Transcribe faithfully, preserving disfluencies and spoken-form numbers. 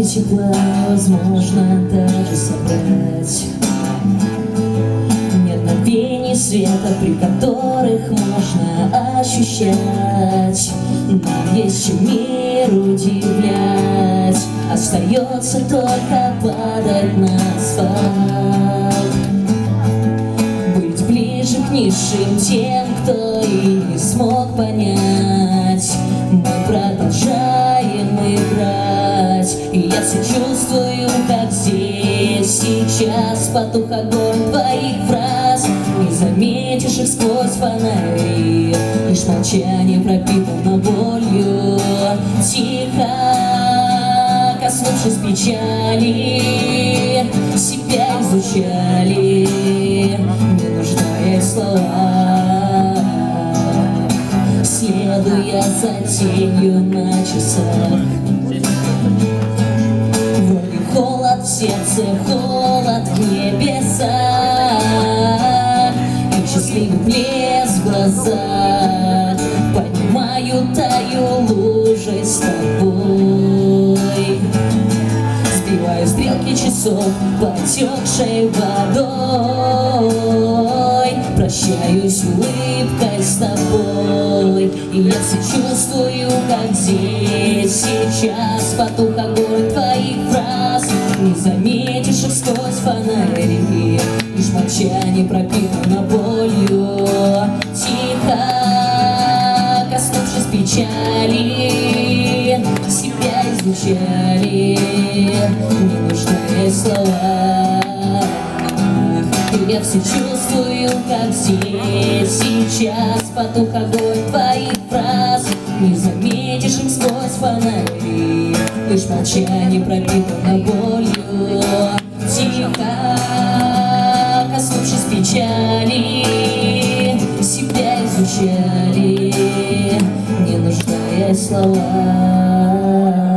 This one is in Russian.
тепла невозможно даже собрать. Нет мгновений света, при которых можно ощущать. Нам есть чем мир удивлять, остается только падать на асфальт. Быть ближе к низшим тем, кто и не смог понять. Мы продолжаем играть, и я все чувствую, как здесь сейчас потух огонь твоих фраз. Не заметишь их сквозь фонари, лишь молчание пропитано болью. Тихо, коснувшись печали, себя изучали, не нуждаясь в словах, следуя за тенью на часах. Вроде холод в сердце, холод в небесах, и счастливый блеск в глазах. Поднимаю, таю лужей с тобой, сбиваю стрелки часов потекшей водой. Прощаюсь улыбкой с тобой, и я все чувствую, как здесь сейчас потух огонь твоих фраз. Не заметишь их сквозь фонари, лишь молчание пропитано болью. Тихо, коснувшись печали, себя изучали, не нуждаясь в словах. И я все чувствую, как здесь сейчас потух огонь твоих фраз. Не заметишь их сквозь фонари, лишь молчание пропитано болью. Тихо, коснувшись печали, себя изучали, не нуждаясь в словах.